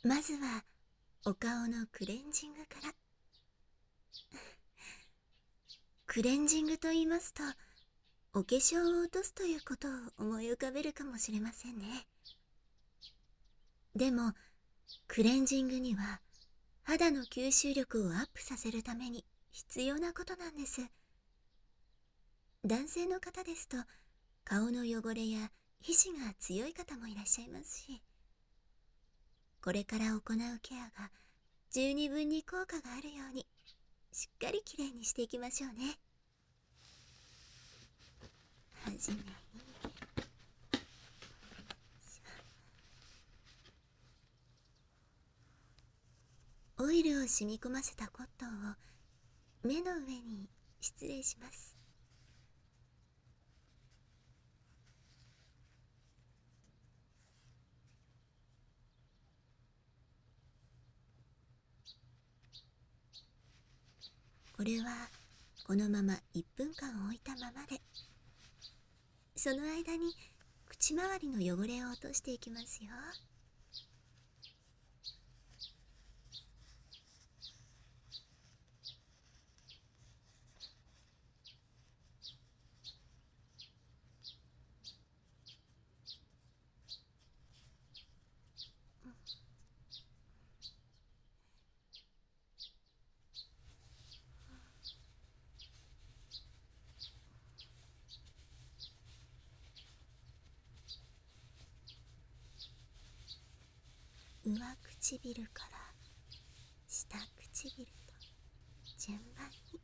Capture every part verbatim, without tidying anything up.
まずはお顔のクレンジングから。クレンジングと言いますと、お化粧を落とすということを思い浮かべるかもしれませんね。でもクレンジングには肌の吸収力をアップさせるために必要なことなんです。男性の方ですと顔の汚れや皮脂が強い方もいらっしゃいますし、これから行うケアが十二分に効果があるようにしっかりきれいにしていきましょうね。はじめにオイルを染み込ませたコットンを目の上に失礼します。これはこのままいっぷんかん置いたままで、その間に口周りの汚れを落としていきますよ。上唇から下唇と順番に。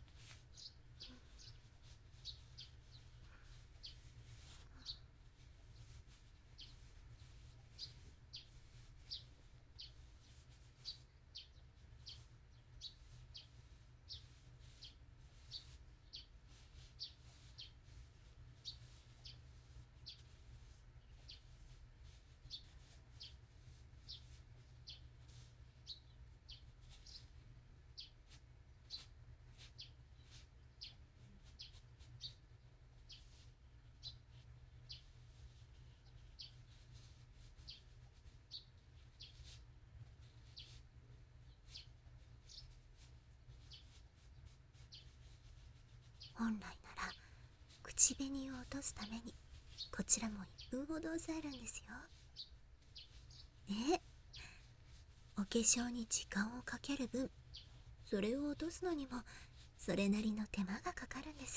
本来なら口紅を落とすためにこちらもいっぷんほど押さえるんですよ。えお化粧に時間をかける分、それを落とすのにもそれなりの手間がかかるんです。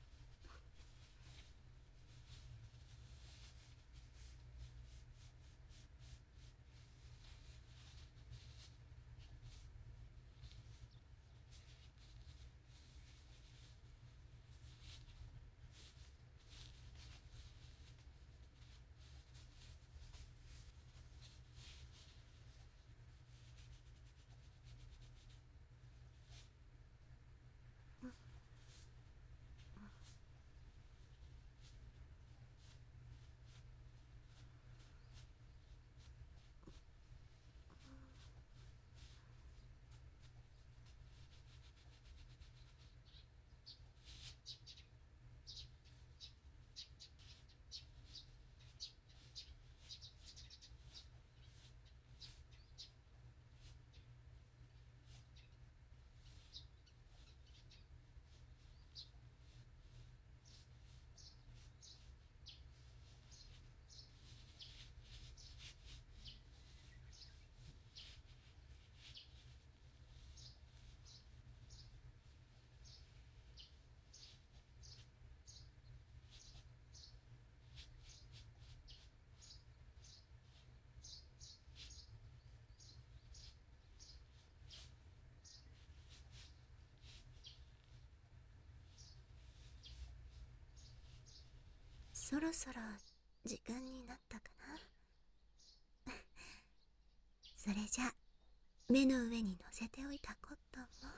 そろそろ時間になったかな。それじゃあ目の上に乗せておいたコットンも、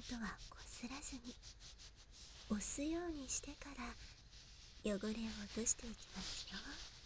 とはこすらずに押すようにしてから汚れを落としていきますよ。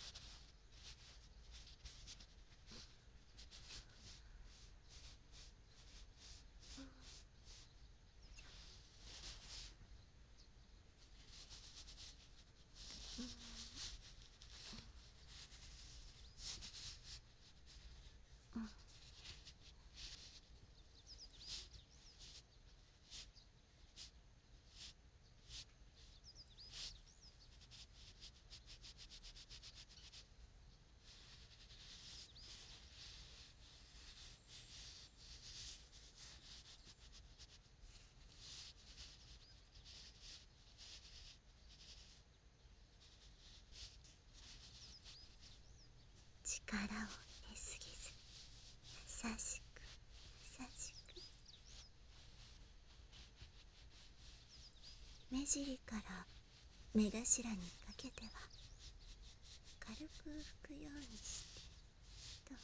力を入れすぎず、優しく優しく。目尻から目頭にかけては軽く拭くようにしてと。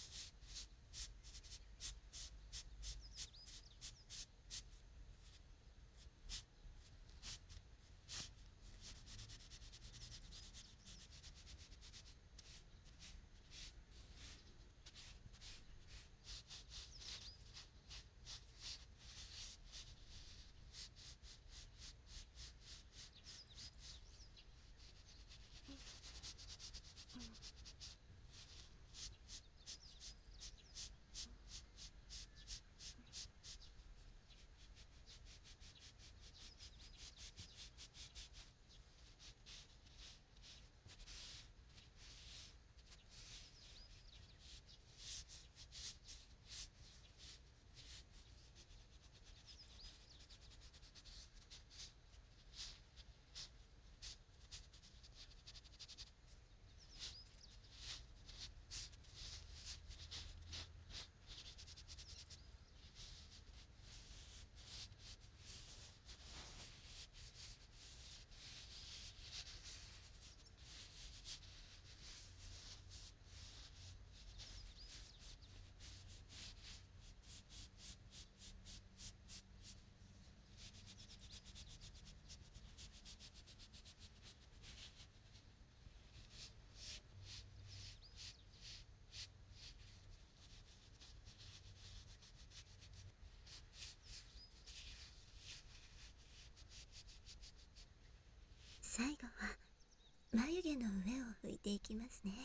最後は眉毛の上を拭いていきますね。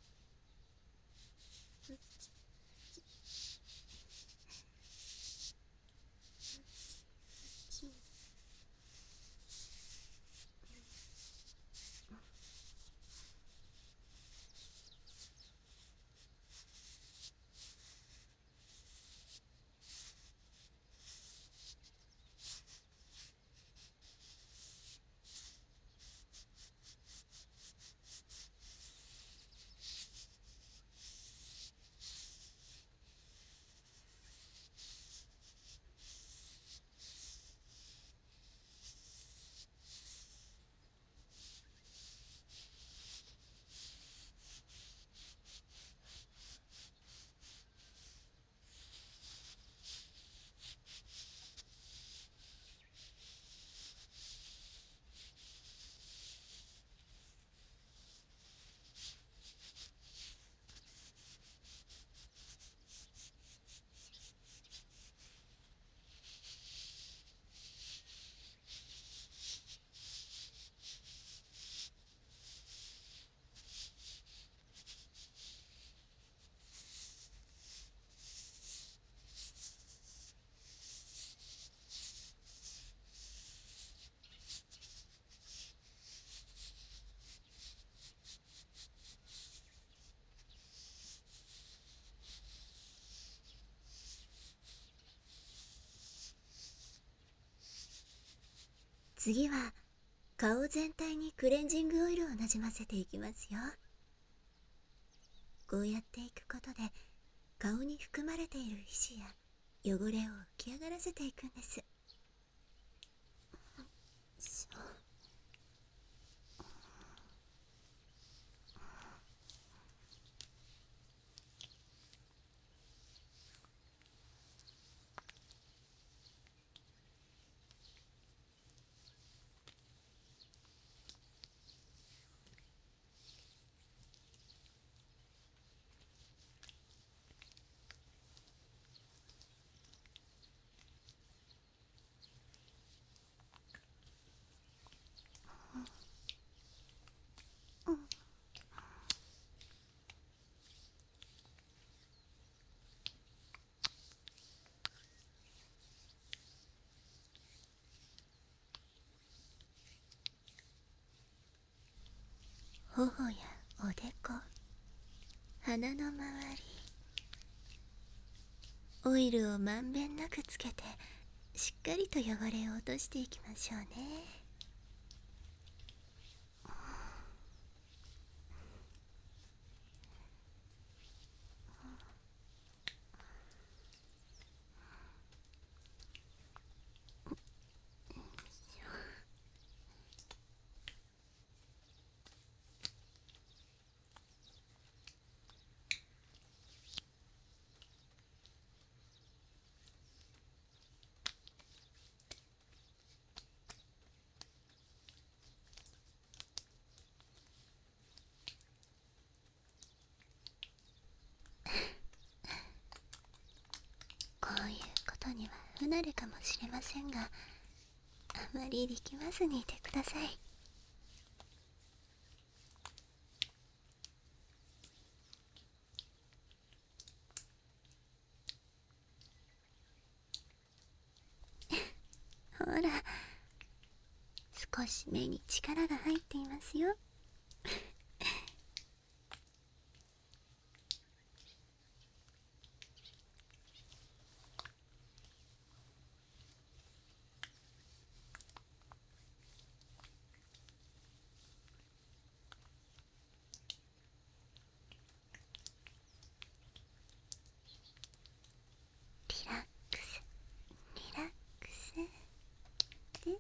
次は顔全体にクレンジングオイルをなじませていきますよ。こうやっていくことで顔に含まれている皮脂や汚れを浮き上がらせていくんです。 頬やおでこ、鼻の周り、オイルをまんべんなくつけてしっかりと汚れを落としていきましょうね。こういうことには不慣れかもしれませんが、あまり力まずにいてください。ほら、少し目に力が入っていますよ。リラックス、リラックスです。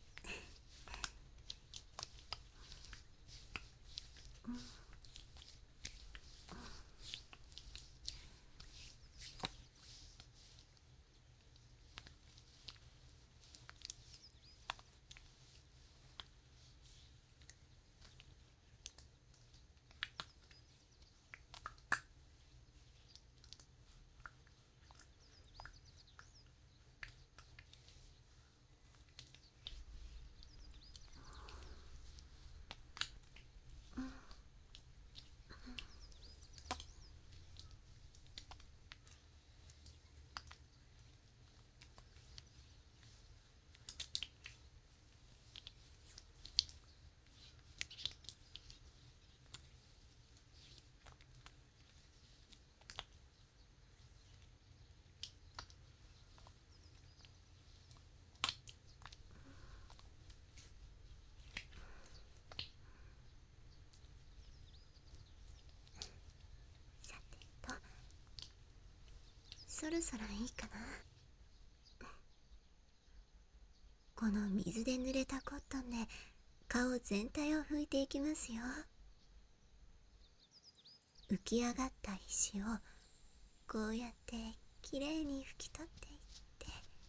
さてと、そろそろいいかな。この水で濡れたコットンで顔全体を拭いていきますよ。浮き上がった石をこうやってきれいに拭き取っていって、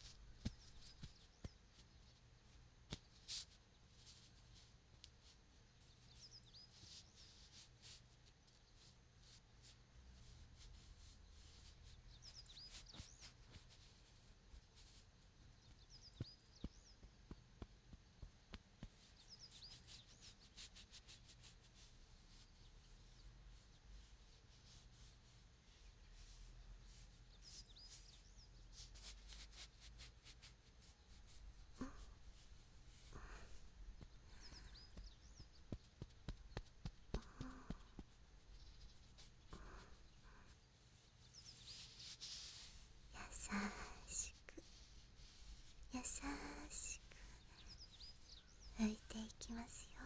優しく優しく拭いていきますよ。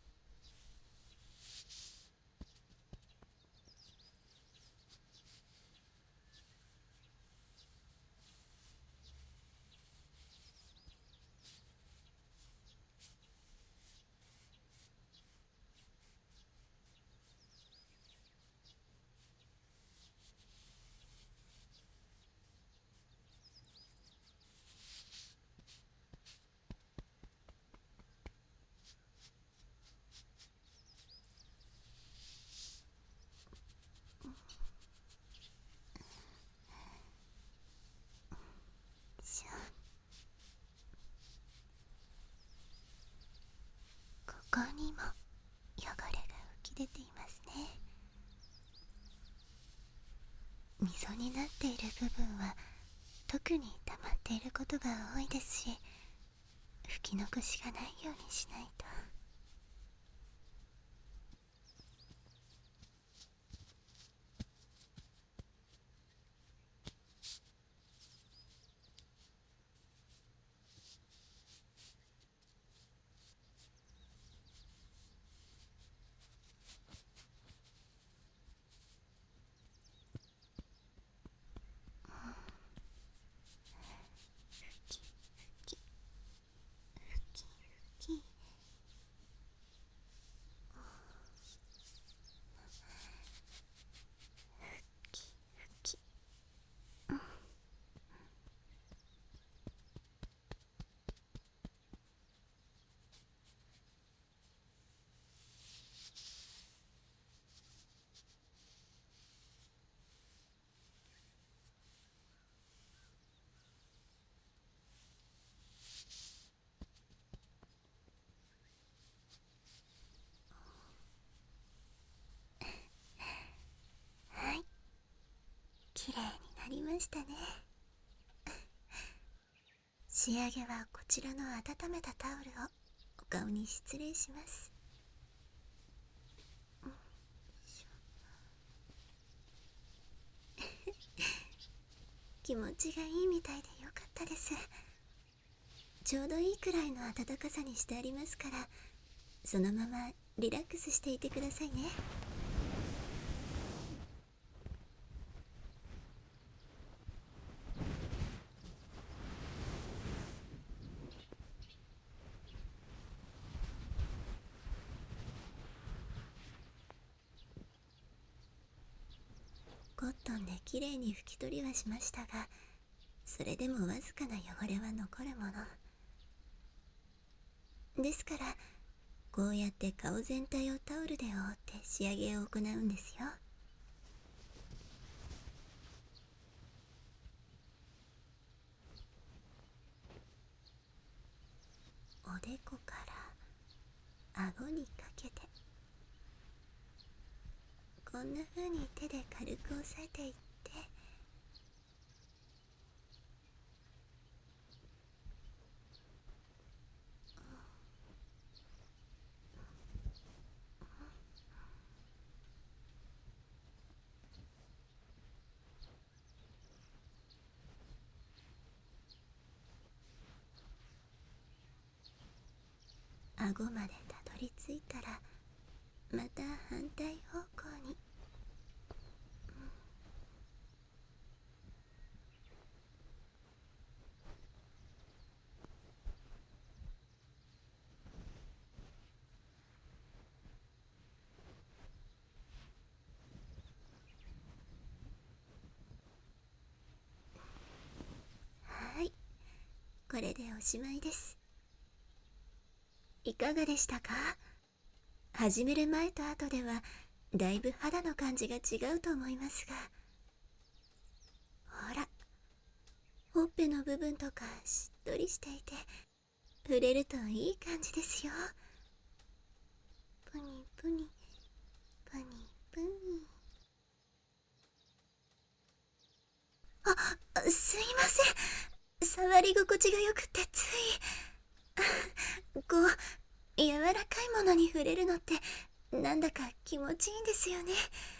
しょ、ここにも汚れが浮き出ていますね。溝になっている部分は特に溜まっていることが多いですし、拭き残しがないようにしないと。 ましたね。仕上げはこちらの温めたタオルをお顔に失礼します。気持ちがいいみたいでよかったです。ちょうどいいくらいの暖かさにしてありますから、そのままリラックスしていてくださいね。コットンできれいに拭き取りはしましたが、それでもわずかな汚れは残るものですから、こうやって顔全体をタオルで覆って仕上げを行うんですよ。おでこから顎にかけて、こんな風に手で軽く押さえていって、顎までたどり着いたら、また反対方向に。はい、これでおしまいです。いかがでしたか？始める前と後ではだいぶ肌の感じが違うと思いますが、ほら、ほっぺの部分とかしっとりしていて、触れるといい感じですよ。プニプニプニプニ。あ、すいません。触り心地がよくてついこう柔らかいものに触れるのってなんだか気持ちいいんですよね。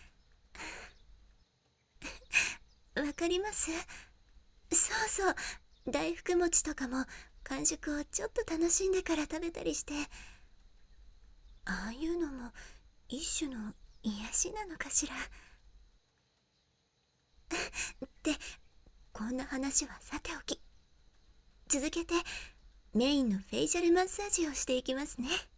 わかります。そうそう、大福餅とかも完食をちょっと楽しんでから食べたりして、ああいうのも一種の癒しなのかしら。で、こんな話はさておき、続けてメインのフェイシャルマッサージをしていきますね。